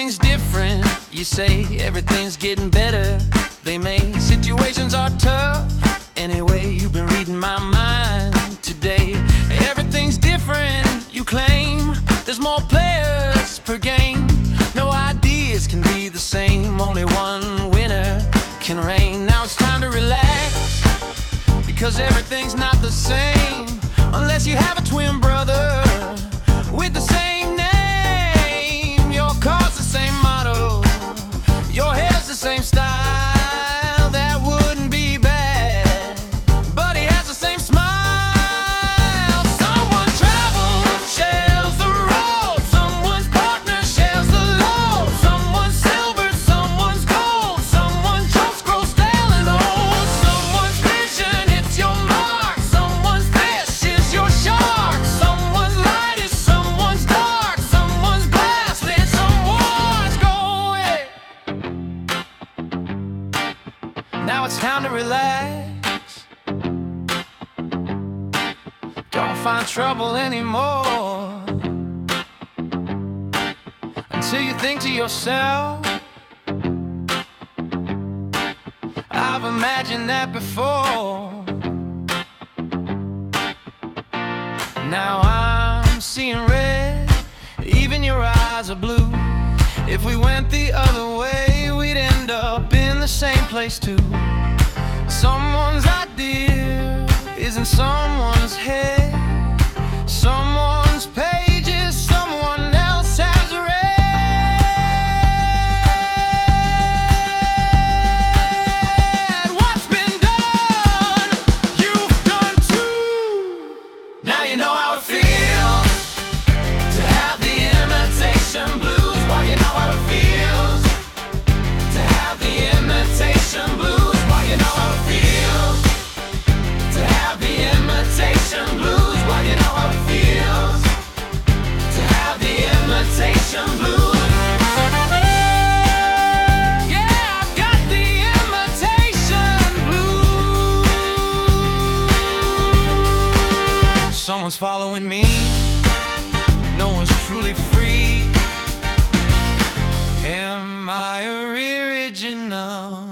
everything's different. You say everything's getting better. They may, situations are tough. Anyway, you've been reading my mind today. Everything's different, you claim. There's more players per game. No ideas can be the same. Only one winner can reign. Now it's time to relax, because everything's not the same. Unless you have a twin brother with the same name. Your car's the same model, your hair's the same style. That wouldn't be bad, but he has the same smile. Someone travels, shares the road. Someone's partner shares the load. Someone's silver, someone's gold. Someone's jokes grow stale and old. Someone's vision hits your mark. Someone's fish is your shark. Someone's light is someone's dark. Someone's blast and someone's going. Now it's time to relax. Don't find trouble anymore until you think to yourself, I've imagined that before. Now I'm seeing red, even your eyes are blue. If we went the other way, we'd end up in the same place too. Someone's idea is in someone's head. Someone's pages, someone else has read. What's been done, you've done too. Now you know how it feels to have the imitation blues. Well, you know how it feels to have the imitation blues. Well, you know how it feels to have the imitation blues. Well, you know how it feels to have the imitation blues. Yeah, I've got the imitation blues. Someone's following me, no one's truly free. Am I original?